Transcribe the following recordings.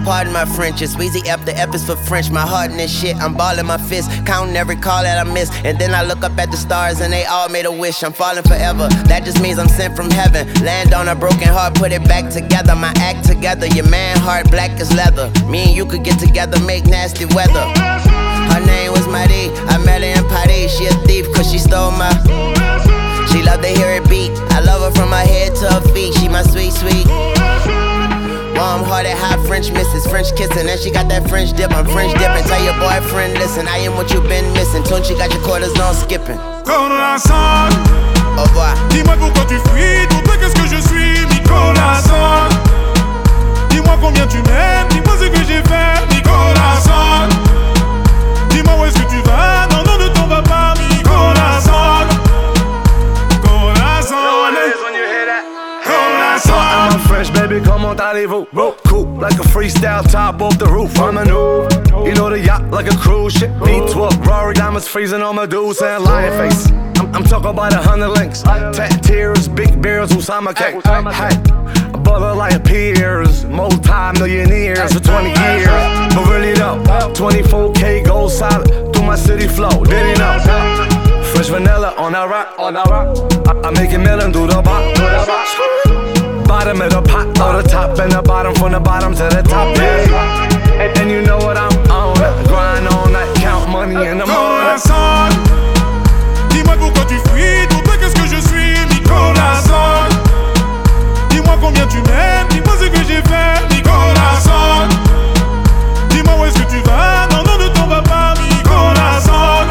pardon my French. It's Weezy F, the F is for French. My heart in this shit, I'm balling my fist, counting every call that I miss. And then I look up at the stars and they all made a wish. I'm falling forever, that just means I'm sent from heaven. Land on a broken heart, put it back together. My act together, your man heart black as leather. Me and you could get together, make nasty weather. Her name was Marie, I met her in Paris. She a thief cause she stole my. She love to hear it beat, I love her from her head to her feet. She my sweet, sweet. Warm-hearted, hot French misses, French kissing, and she got that French dip. I'm French dipping. Tell your boyfriend, listen, I am what you been missing. Tune, she got your quarters on skipping. Corazon, au revoir. Dis-moi pourquoi tu fuis, pour toi qu'est-ce que je suis, mi corazon. Dis-moi combien tu m'aimes, dis-moi ce que j'ai fait, mi corazon. Dis-moi où est-ce que tu vas, non, non, ne t'en vas pas, mi corazon. Corazon. I'm fresh, baby, comment allez-vous? Cool, like a freestyle top off the roof. I'm a new, you know the yacht like a cruise ship. V12, Rory diamonds freezing on my dudes and lion face. I'm talking about 100 links, tat tears, big beers, Usama cake. Hey, a brother like peers, multi-millionaires for 20 years. But really though, 24K gold solid through my city flow. Did he know? Fresh vanilla on that rock, I make it melon through the bar. Bottom of the pot, or the top and the bottom, from the bottom to the top, yeah. And you know what I'm on, grind all night, count money in the morning. Corazon, dis-moi pourquoi tu fuis, pour toi qu'est-ce que je suis, mi corazon. Dis-moi combien tu m'aimes, dis-moi ce que j'ai fait, mi corazon. Dis-moi où est-ce que tu vas, non, non, ne t'en vas pas, mi corazon.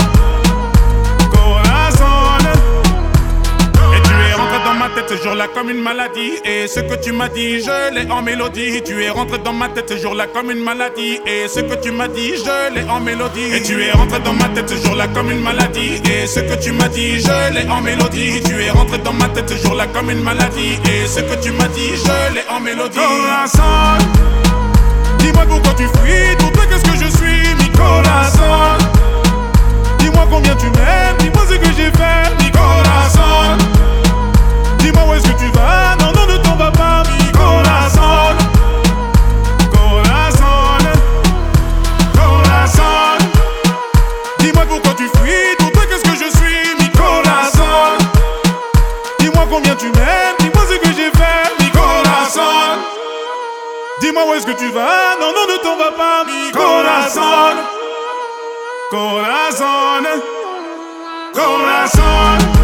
Ce jour-là comme une maladie. Et ce que tu m'as dit, je l'ai en mélodie. Tu es rentré dans ma tête ce jour-là comme une maladie. Et ce que tu m'as dit, je l'ai en mélodie. Et tu es rentré dans ma tête ce jour-là comme une maladie. Et ce que tu m'as dit, je l'ai en mélodie. Tu es rentré dans ma tête ce jour-là comme une maladie. Et ce que tu m'as dit, je l'ai en mélodie. Corazon, dis-moi pourquoi tu fuis, pour toi qu'est-ce que je suis, mi corazon. Dis-moi combien tu m'aimes, dis-moi ce que j'ai fait, mi corazon. Dis-moi où est-ce que tu vas, non, non, ne t'en vas pas, mi corazon. Corazon, corazon. Dis-moi pourquoi tu fuis, pour toi qu'est-ce que je suis, mi corazon. Dis-moi combien tu m'aimes, dis-moi ce que j'ai fait, mi corazon. Dis-moi où est-ce que tu vas, non, non, ne t'en vas pas, mi corazon. Corazon, corazon.